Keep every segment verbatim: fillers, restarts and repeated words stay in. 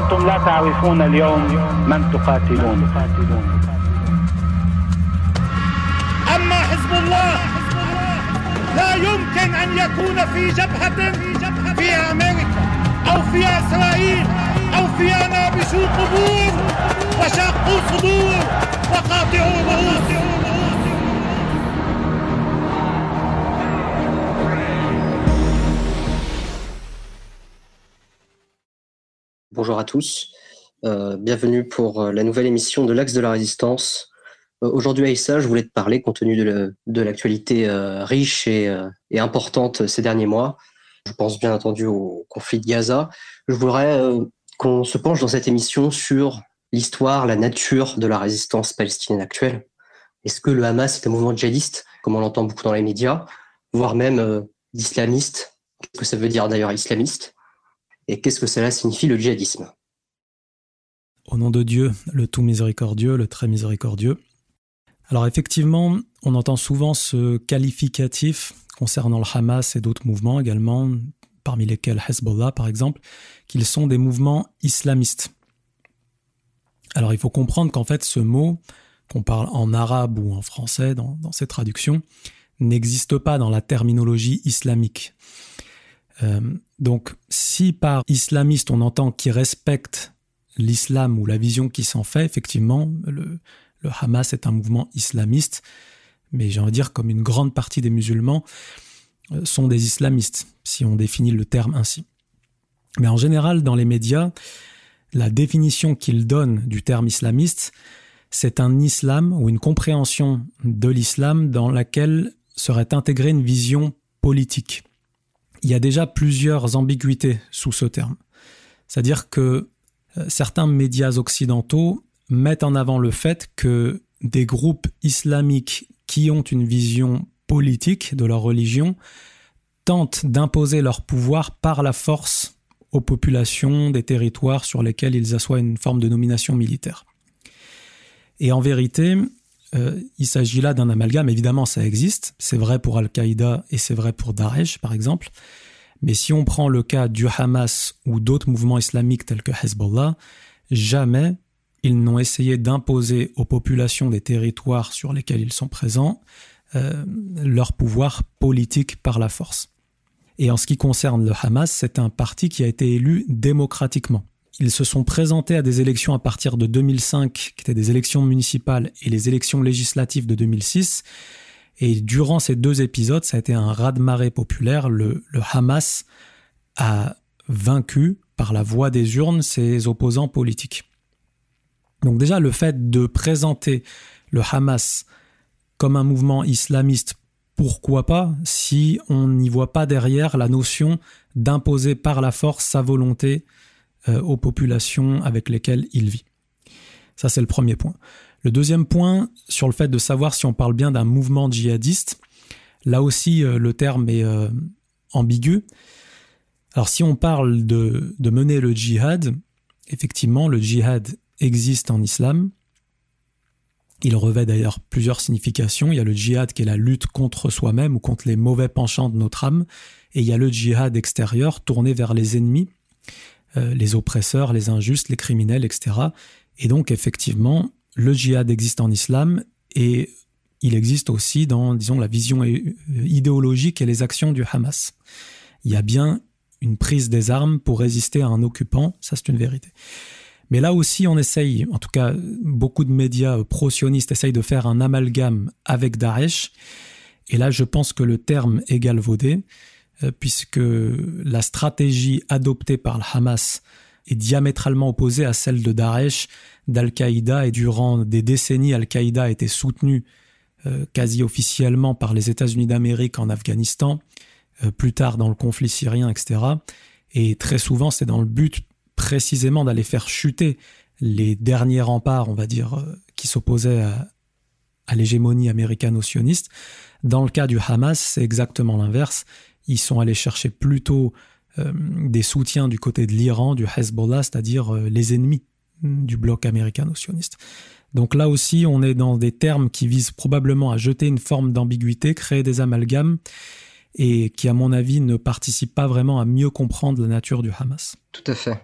وأنتم لا تعرفون اليوم من تقاتلون. أما حزب الله لا يمكن أن يكون في جبهة في أمريكا أو في إسرائيل أو فيها نابشوا قبور وشاقوا صدور وقاطعوا رؤوس. Bonjour à tous, euh, bienvenue pour la nouvelle émission de l'Axe de la Résistance. Euh, aujourd'hui Aïssa, je voulais te parler, compte tenu de, le, de l'actualité euh, riche et, euh, et importante ces derniers mois. Je pense bien entendu au conflit de Gaza. Je voudrais euh, qu'on se penche dans cette émission sur l'histoire, la nature de la résistance palestinienne actuelle. Est-ce que le Hamas est un mouvement djihadiste, comme on l'entend beaucoup dans les médias, voire même euh, d'islamiste? Qu'est-ce que ça veut dire d'ailleurs islamiste? Et qu'est-ce que cela signifie le djihadisme? Au nom de Dieu, le tout miséricordieux, le très miséricordieux. Alors effectivement, on entend souvent ce qualificatif concernant le Hamas et d'autres mouvements également, parmi lesquels Hezbollah par exemple, qu'ils sont des mouvements islamistes. Alors il faut comprendre qu'en fait ce mot, qu'on parle en arabe ou en français dans, dans ces traductions, n'existe pas dans la terminologie islamique. Euh, donc, si par islamiste on entend qui respecte l'islam ou la vision qui s'en fait, effectivement, le, le Hamas est un mouvement islamiste, mais j'ai envie de dire comme une grande partie des musulmans euh, sont des islamistes, si on définit le terme ainsi. Mais en général, dans les médias, la définition qu'ils donnent du terme islamiste, c'est un islam ou une compréhension de l'islam dans laquelle serait intégrée une vision politique. Il y a déjà plusieurs ambiguïtés sous ce terme. C'est-à-dire que euh, certains médias occidentaux mettent en avant le fait que des groupes islamiques qui ont une vision politique de leur religion tentent d'imposer leur pouvoir par la force aux populations des territoires sur lesquels ils assoient une forme de domination militaire. Et en vérité, euh, il s'agit là d'un amalgame. Évidemment, ça existe. C'est vrai pour Al-Qaïda et c'est vrai pour Daesh, par exemple. Mais si on prend le cas du Hamas ou d'autres mouvements islamiques tels que Hezbollah, jamais ils n'ont essayé d'imposer aux populations des territoires sur lesquels ils sont présents euh, leur pouvoir politique par la force. Et en ce qui concerne le Hamas, c'est un parti qui a été élu démocratiquement. Ils se sont présentés à des élections à partir de deux mille cinq, qui étaient des élections municipales, et les élections législatives de deux mille six. Et durant ces deux épisodes, ça a été un raz-de-marée populaire. Le, le Hamas a vaincu par la voie des urnes ses opposants politiques. Donc déjà, le fait de présenter le Hamas comme un mouvement islamiste, pourquoi pas, si on n'y voit pas derrière la notion d'imposer par la force sa volonté euh, aux populations avec lesquelles il vit. Ça, c'est le premier point. Le deuxième point, sur le fait de savoir si on parle bien d'un mouvement djihadiste, là aussi, euh, le terme est euh, ambigu. Alors, si on parle de, de mener le djihad, effectivement, le djihad existe en islam. Il revêt d'ailleurs plusieurs significations. Il y a le djihad qui est la lutte contre soi-même ou contre les mauvais penchants de notre âme. Et il y a le djihad extérieur tourné vers les ennemis, euh, les oppresseurs, les injustes, les criminels, et cetera. Et donc, effectivement, le djihad existe en islam et il existe aussi dans, disons, la vision idéologique et les actions du Hamas. Il y a bien une prise des armes pour résister à un occupant, ça c'est une vérité. Mais là aussi, on essaye, en tout cas, beaucoup de médias pro-sionistes essayent de faire un amalgame avec Daesh. Et là, je pense que le terme est galvaudé, euh, puisque la stratégie adoptée par le Hamas est diamétralement opposée à celle de Daesh, d'Al-Qaïda, et durant des décennies, Al-Qaïda a été soutenu euh, quasi officiellement par les États-Unis d'Amérique en Afghanistan, euh, plus tard dans le conflit syrien, et cetera. Et très souvent, c'est dans le but précisément d'aller faire chuter les derniers remparts, on va dire, euh, qui s'opposaient à, à l'hégémonie américano-sioniste. Dans le cas du Hamas, c'est exactement l'inverse. Ils sont allés chercher plutôt euh, des soutiens du côté de l'Iran, du Hezbollah, c'est-à-dire euh, les ennemis du bloc américano-sioniste. Donc là aussi, on est dans des termes qui visent probablement à jeter une forme d'ambiguïté, créer des amalgames, et qui, à mon avis, ne participent pas vraiment à mieux comprendre la nature du Hamas. Tout à fait.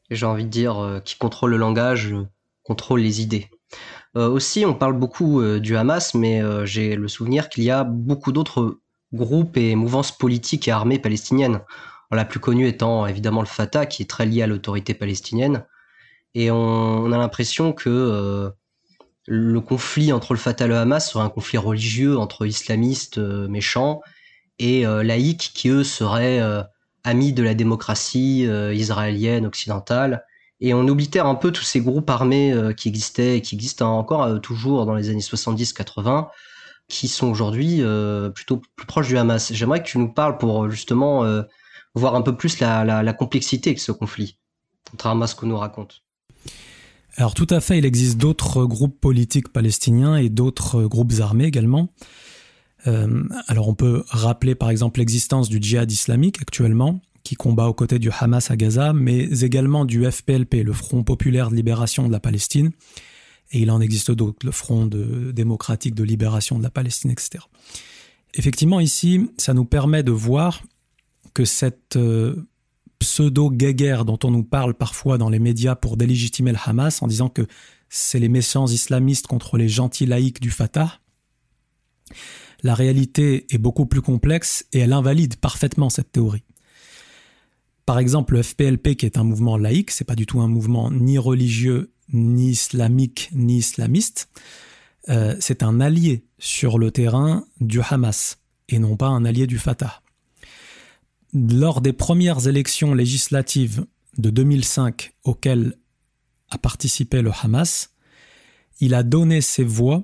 Et j'ai envie de dire, euh, qui contrôle le langage, euh, contrôle les idées. Euh, aussi, on parle beaucoup euh, du Hamas, mais euh, j'ai le souvenir qu'il y a beaucoup d'autres groupes et mouvances politiques et armées palestiniennes. La plus connue étant évidemment le Fatah, qui est très lié à l'autorité palestinienne. Et on, on a l'impression que euh, le conflit entre le Fatah et le Hamas serait un conflit religieux entre islamistes euh, méchants et euh, laïcs qui, eux, seraient euh, amis de la démocratie euh, israélienne, occidentale. Et on oblitère un peu tous ces groupes armés euh, qui existaient et qui existent encore euh, toujours dans les années soixante-dix quatre-vingts, qui sont aujourd'hui euh, plutôt plus proches du Hamas. J'aimerais que tu nous parles pour justement euh, voir un peu plus la, la, la complexité de ce conflit, contrairement à ce qu'on nous raconte. Alors tout à fait, il existe d'autres groupes politiques palestiniens et d'autres groupes armés également. Euh, alors on peut rappeler par exemple l'existence du djihad islamique actuellement, qui combat aux côtés du Hamas à Gaza, mais également du F P L P, le Front populaire de libération de la Palestine, et il en existe d'autres, le Front de, démocratique de libération de la Palestine, et cetera. Effectivement, ici, ça nous permet de voir que cette euh, pseudo-guéguerre dont on nous parle parfois dans les médias pour délégitimer le Hamas, en disant que c'est les méchants islamistes contre les gentils laïcs du Fatah, la réalité est beaucoup plus complexe et elle invalide parfaitement cette théorie. Par exemple, le F P L P, qui est un mouvement laïque, c'est pas du tout un mouvement ni religieux, ni islamique, ni islamiste. Euh, c'est un allié sur le terrain du Hamas et non pas un allié du Fatah. Lors des premières élections législatives de deux mille cinq auxquelles a participé le Hamas, il a donné ses voix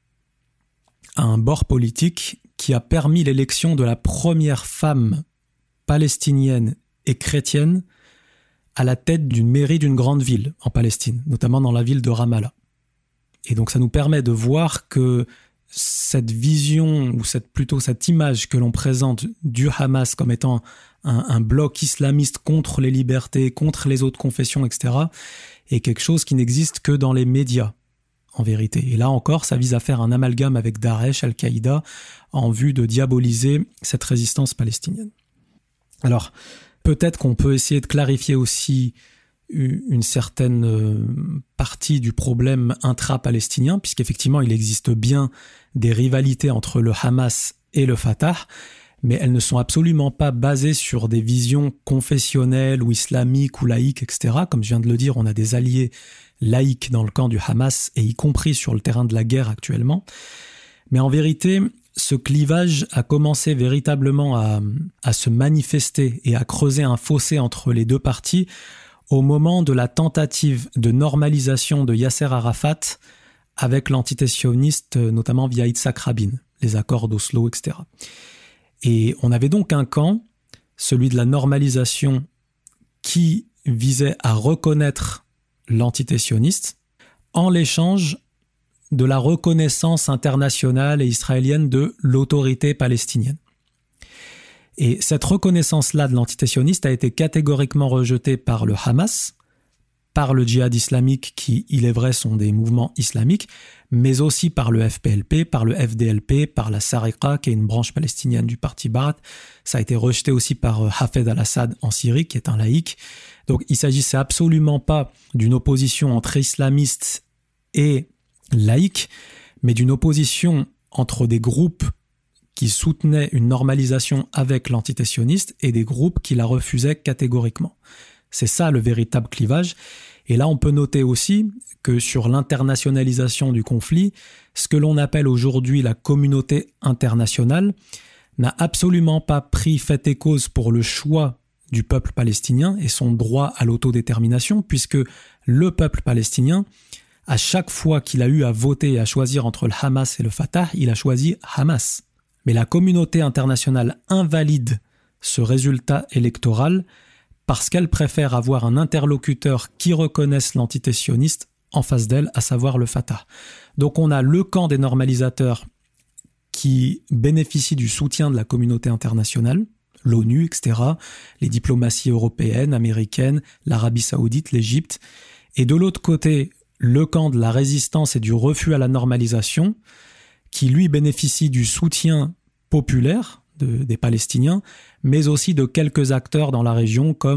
à un bord politique qui a permis l'élection de la première femme palestinienne et chrétienne à la tête d'une mairie d'une grande ville en Palestine, notamment dans la ville de Ramallah. Et donc ça nous permet de voir que cette vision, ou cette, plutôt cette image que l'on présente du Hamas comme étant un, un bloc islamiste contre les libertés, contre les autres confessions, et cetera, est quelque chose qui n'existe que dans les médias, en vérité. Et là encore, ça vise à faire un amalgame avec Daesh, Al-Qaïda, en vue de diaboliser cette résistance palestinienne. Alors, peut-être qu'on peut essayer de clarifier aussi une certaine partie du problème intra-palestinien, puisqu'effectivement, il existe bien des rivalités entre le Hamas et le Fatah, mais elles ne sont absolument pas basées sur des visions confessionnelles ou islamiques ou laïques, et cetera. Comme je viens de le dire, on a des alliés laïques dans le camp du Hamas, et y compris sur le terrain de la guerre actuellement. Mais en vérité, ce clivage a commencé véritablement à, à se manifester et à creuser un fossé entre les deux parties au moment de la tentative de normalisation de Yasser Arafat avec l'entité sioniste, notamment via Yitzhak Rabin, les accords d'Oslo, et cetera. Et on avait donc un camp, celui de la normalisation, qui visait à reconnaître l'entité sioniste en l'échange de la reconnaissance internationale et israélienne de l'autorité palestinienne. Et cette reconnaissance-là de l'entité sioniste a été catégoriquement rejetée par le Hamas, par le djihad islamique qui, il est vrai, sont des mouvements islamiques, mais aussi par le F P L P, par le F D L P, par la Sariqa, qui est une branche palestinienne du parti Ba'ath. Ça a été rejeté aussi par Hafez al-Assad en Syrie, qui est un laïc. Donc il ne s'agissait absolument pas d'une opposition entre islamistes et laïcs, mais d'une opposition entre des groupes qui soutenaient une normalisation avec l'entité sioniste et des groupes qui la refusaient catégoriquement. C'est ça le véritable clivage. Et là, on peut noter aussi que sur l'internationalisation du conflit, ce que l'on appelle aujourd'hui la communauté internationale n'a absolument pas pris fait et cause pour le choix du peuple palestinien et son droit à l'autodétermination, puisque le peuple palestinien, à chaque fois qu'il a eu à voter et à choisir entre le Hamas et le Fatah, il a choisi Hamas. Mais la communauté internationale invalide ce résultat électoral parce qu'elle préfère avoir un interlocuteur qui reconnaisse l'entité sioniste en face d'elle, à savoir le Fatah. Donc on a le camp des normalisateurs qui bénéficie du soutien de la communauté internationale, l'ONU, et cetera, les diplomaties européennes, américaines, l'Arabie saoudite, l'Égypte, et de l'autre côté, le camp de la résistance et du refus à la normalisation, qui lui bénéficie du soutien populaire de, des Palestiniens, mais aussi de quelques acteurs dans la région comme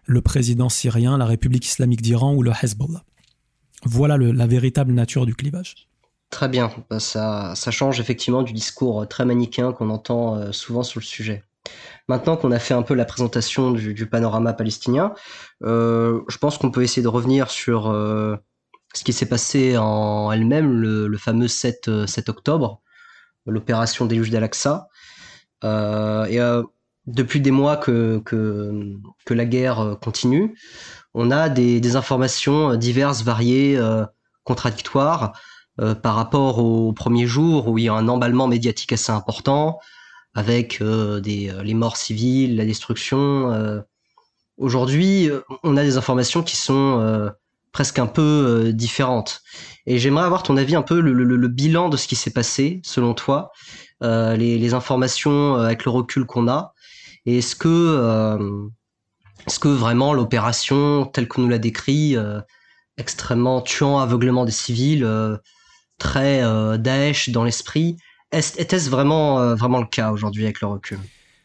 le président syrien, la République islamique d'Iran ou le Hezbollah. Voilà le, la véritable nature du clivage. Très bien, ça, ça change effectivement du discours très manichéen qu'on entend souvent sur le sujet. Maintenant qu'on a fait un peu la présentation du, du panorama palestinien, euh, je pense qu'on peut essayer de revenir sur euh, ce qui s'est passé en elle-même, le, le fameux sept octobre, l'opération Déluge d'Al-Aqsa. Euh, et euh, depuis des mois que, que, que la guerre continue, on a des, des informations diverses, variées, euh, contradictoires, euh, par rapport au premier jour où il y a un emballement médiatique assez important, avec euh, des, les morts civiles, la destruction. Euh. Aujourd'hui, on a des informations qui sont euh, presque un peu euh, différentes. Et j'aimerais avoir ton avis un peu, le, le, le bilan de ce qui s'est passé, selon toi, euh, les, les informations avec le recul qu'on a. Et est-ce que, euh, est-ce que vraiment l'opération, telle que nous l'a décrit, euh, extrêmement tuant, aveuglement des civils, euh, très euh, Daesh dans l'esprit, est- était-ce vraiment, euh, vraiment le cas aujourd'hui avec le recul ?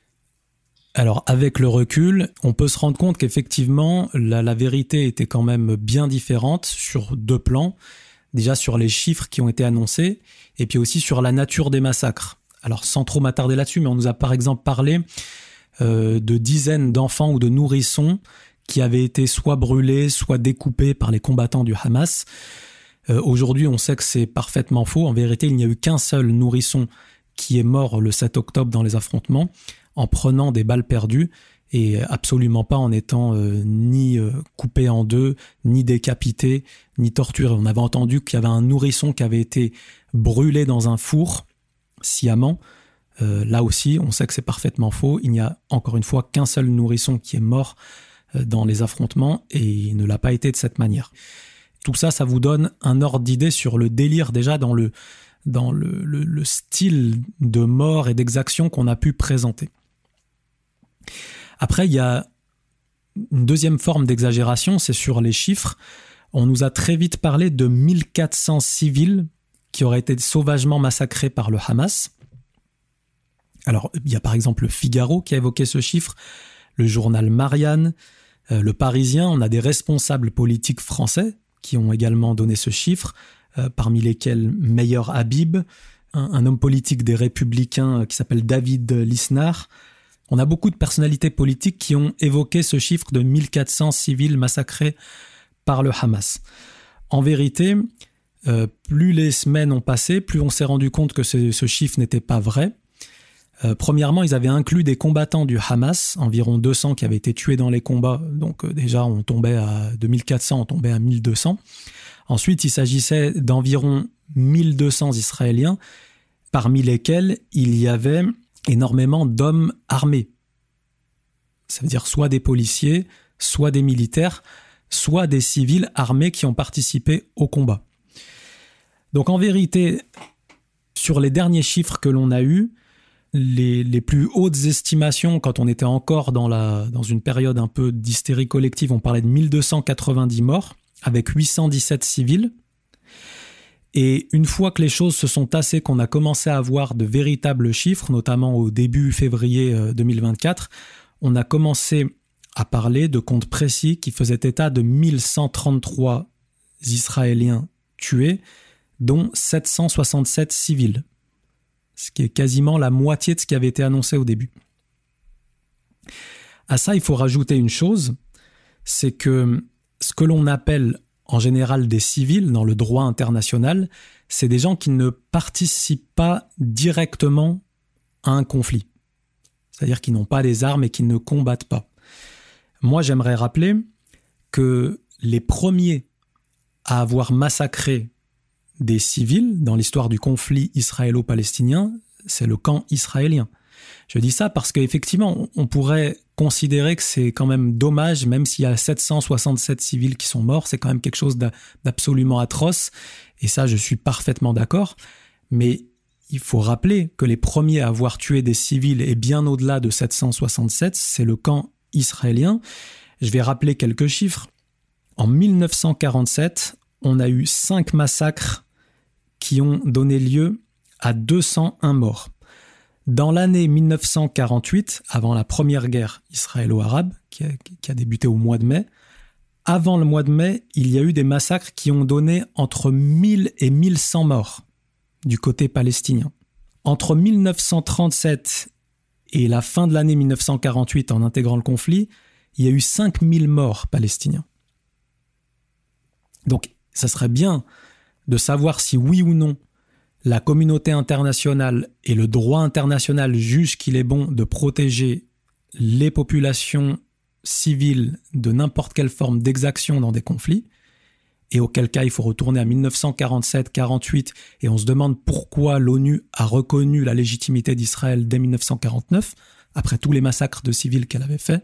Alors, avec le recul, on peut se rendre compte qu'effectivement, la, la vérité était quand même bien différente sur deux plans. Déjà sur les chiffres qui ont été annoncés, et puis aussi sur la nature des massacres. Alors, sans trop m'attarder là-dessus, mais on nous a par exemple parlé euh, de dizaines d'enfants ou de nourrissons qui avaient été soit brûlés, soit découpés par les combattants du Hamas. Euh, aujourd'hui, on sait que c'est parfaitement faux. En vérité, il n'y a eu qu'un seul nourrisson qui est mort le sept octobre dans les affrontements, en prenant des balles perdues et absolument pas en étant euh, ni euh, coupé en deux, ni décapité, ni torturé. On avait entendu qu'il y avait un nourrisson qui avait été brûlé dans un four sciemment. Euh, là aussi, on sait que c'est parfaitement faux. Il n'y a encore une fois qu'un seul nourrisson qui est mort euh, dans les affrontements et il ne l'a pas été de cette manière. Tout ça, ça vous donne un ordre d'idée sur le délire déjà dans le, dans le, le, le style de mort et d'exaction qu'on a pu présenter. Après, il y a une deuxième forme d'exagération, c'est sur les chiffres. On nous a très vite parlé de mille quatre cents civils qui auraient été sauvagement massacrés par le Hamas. Alors, il y a par exemple le Figaro qui a évoqué ce chiffre, le journal Marianne, euh, le Parisien. On a des responsables politiques français qui ont également donné ce chiffre, euh, parmi lesquels Meyer Habib, un, un homme politique des Républicains qui s'appelle David Lisnard. On a beaucoup de personnalités politiques qui ont évoqué ce chiffre de mille quatre cents civils massacrés par le Hamas. En vérité, euh, plus les semaines ont passé, plus on s'est rendu compte que ce, ce chiffre n'était pas vrai. Euh, premièrement, ils avaient inclus des combattants du Hamas, environ deux cents qui avaient été tués dans les combats. Donc euh, déjà, on tombait à de mille quatre cents, on tombait à mille deux cents. Ensuite, il s'agissait d'environ mille deux cents Israéliens, parmi lesquels il y avait énormément d'hommes armés. Ça veut dire soit des policiers, soit des militaires, soit des civils armés qui ont participé au combat. Donc en vérité, sur les derniers chiffres que l'on a eus, les, les plus hautes estimations, quand on était encore dans, la, dans une période un peu d'hystérie collective, on parlait de mille deux cent quatre-vingt-dix morts, avec huit cent dix-sept civils. Et une fois que les choses se sont tassées, qu'on a commencé à avoir de véritables chiffres, notamment au début février deux mille vingt-quatre, on a commencé à parler de comptes précis qui faisaient état de mille cent trente-trois Israéliens tués, dont sept cent soixante-sept civils. Ce qui est quasiment la moitié de ce qui avait été annoncé au début. À ça, il faut rajouter une chose, c'est que ce que l'on appelle en général des civils dans le droit international, c'est des gens qui ne participent pas directement à un conflit. C'est-à-dire qu'ils n'ont pas des armes et qui ne combattent pas. Moi, j'aimerais rappeler que les premiers à avoir massacré des civils dans l'histoire du conflit israélo-palestinien, c'est le camp israélien. Je dis ça parce qu'effectivement, on pourrait considérer que c'est quand même dommage, même s'il y a sept cent soixante-sept civils qui sont morts, c'est quand même quelque chose d'absolument atroce, et ça, je suis parfaitement d'accord, mais il faut rappeler que les premiers à avoir tué des civils, et bien au-delà de sept cent soixante-sept, c'est le camp israélien. Je vais rappeler quelques chiffres. En mille neuf cent quarante-sept, on a eu cinq massacres qui ont donné lieu à deux cent un morts. Dans l'année mille neuf cent quarante-huit, avant la première guerre israélo-arabe, qui a, qui a débuté au mois de mai, avant le mois de mai, il y a eu des massacres qui ont donné entre mille et mille cent morts du côté palestinien. Entre mille neuf cent trente-sept et la fin de l'année mille neuf cent quarante-huit, en intégrant le conflit, il y a eu cinq mille morts palestiniens. Donc, ça serait bien de savoir si oui ou non la communauté internationale et le droit international jugent qu'il est bon de protéger les populations civiles de n'importe quelle forme d'exaction dans des conflits, et auquel cas il faut retourner à mille neuf cent quarante-sept quarante-huit, et on se demande pourquoi l'ONU a reconnu la légitimité d'Israël dès mille neuf cent quarante-neuf, après tous les massacres de civils qu'elle avait faits.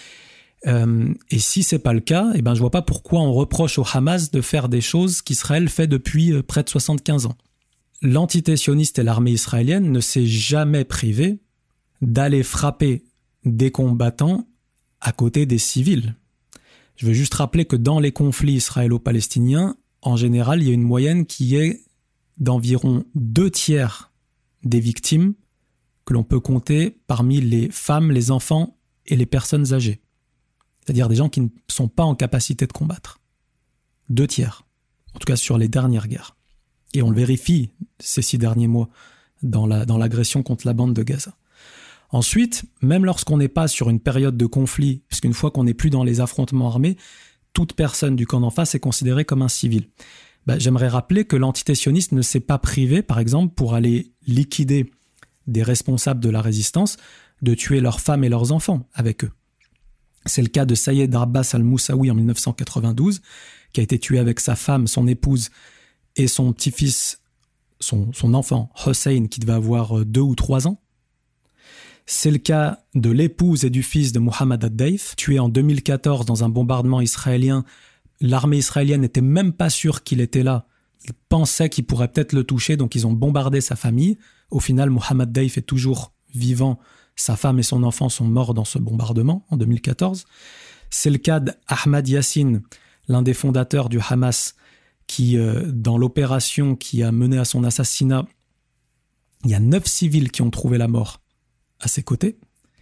Euh, et si c'est pas le cas, eh ben je vois pas pourquoi on reproche au Hamas de faire des choses qu'Israël fait depuis euh, près de soixante-quinze ans. L'entité sioniste et l'armée israélienne ne s'est jamais privée d'aller frapper des combattants à côté des civils. Je veux juste rappeler que dans les conflits israélo-palestiniens, en général, il y a une moyenne qui est d'environ deux tiers des victimes que l'on peut compter parmi les femmes, les enfants et les personnes âgées. C'est-à-dire des gens qui ne sont pas en capacité de combattre. Deux tiers, en tout cas sur les dernières guerres. Et on le vérifie ces six derniers mois dans, la, dans l'agression contre la bande de Gaza. Ensuite, même lorsqu'on n'est pas sur une période de conflit, puisqu'une fois qu'on n'est plus dans les affrontements armés, toute personne du camp d'en face est considérée comme un civil. Ben, j'aimerais rappeler que l'entité sioniste ne s'est pas privée, par exemple, pour aller liquider des responsables de la résistance, de tuer leurs femmes et leurs enfants avec eux. C'est le cas de Sayed Abbas al-Moussaoui en mille neuf cent quatre-vingt-douze, qui a été tué avec sa femme, son épouse et son petit-fils, son, son enfant, Hossein, qui devait avoir deux ou trois ans. C'est le cas de l'épouse et du fils de Mohamed ad-Daif, tué en deux mille quatorze dans un bombardement israélien. L'armée israélienne n'était même pas sûre qu'il était là. Ils pensaient qu'il pourrait peut-être le toucher, donc ils ont bombardé sa famille. Au final, Mohamed ad-Daif est toujours vivant. Sa femme et son enfant sont morts dans ce bombardement en deux mille quatorze. C'est le cas d'Ahmad Yassin, l'un des fondateurs du Hamas, qui, euh, dans l'opération qui a mené à son assassinat, il y a neuf civils qui ont trouvé la mort à ses côtés.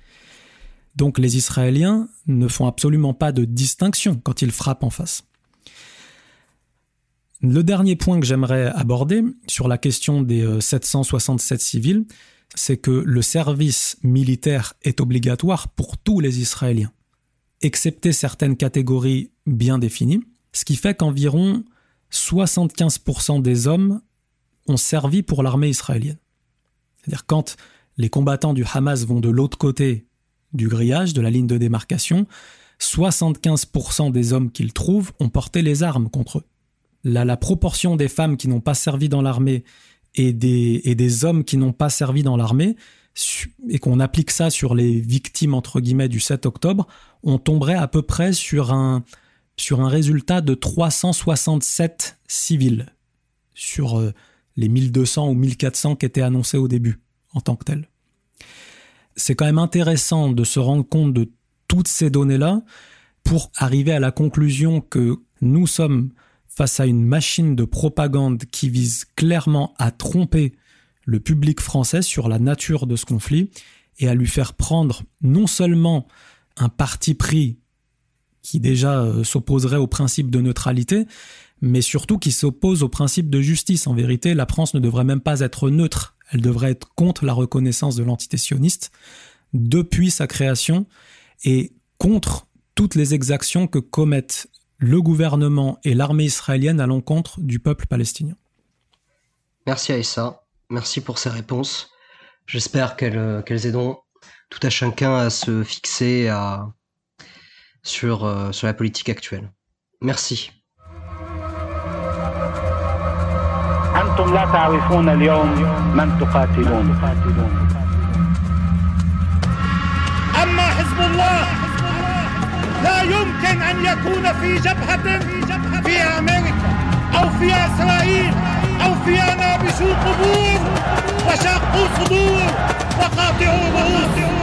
Donc les Israéliens ne font absolument pas de distinction quand ils frappent en face. Le dernier point que j'aimerais aborder sur la question des euh, sept cent soixante-sept civils, c'est que le service militaire est obligatoire pour tous les Israéliens, excepté certaines catégories bien définies, ce qui fait qu'environ soixante-quinze pour cent des hommes ont servi pour l'armée israélienne. C'est-à-dire quand les combattants du Hamas vont de l'autre côté du grillage, de la ligne de démarcation, soixante-quinze pour cent des hommes qu'ils trouvent ont porté les armes contre eux. La, la proportion des femmes qui n'ont pas servi dans l'armée et des, et des hommes qui n'ont pas servi dans l'armée, et qu'on applique ça sur les victimes entre guillemets du sept octobre, on tomberait à peu près sur un, sur un résultat de trois cent soixante-sept civils sur euh, les mille deux cents ou mille quatre cents qui étaient annoncés au début en tant que tels. C'est quand même intéressant de se rendre compte de toutes ces données-là pour arriver à la conclusion que nous sommes face à une machine de propagande qui vise clairement à tromper le public français sur la nature de ce conflit et à lui faire prendre non seulement un parti pris qui déjà euh, s'opposerait au principe de neutralité, mais surtout qui s'oppose au principe de justice. En vérité, la France ne devrait même pas être neutre. Elle devrait être contre la reconnaissance de l'entité sioniste depuis sa création et contre toutes les exactions que commettent le gouvernement et l'armée israélienne à l'encontre du peuple palestinien. Merci Aïssa, merci pour ces réponses. J'espère qu'elles, qu'elles aideront tout à chacun à se fixer à, sur, euh, sur la politique actuelle. Merci. أنتم لا تعرفون اليوم من تقاتلون. أما حزب الله لا يمكن أن يكون في جبهة في أمريكا أو في إسرائيل أو فيها نابشوا قبور وشقوا صدور وقاطعوا رؤوس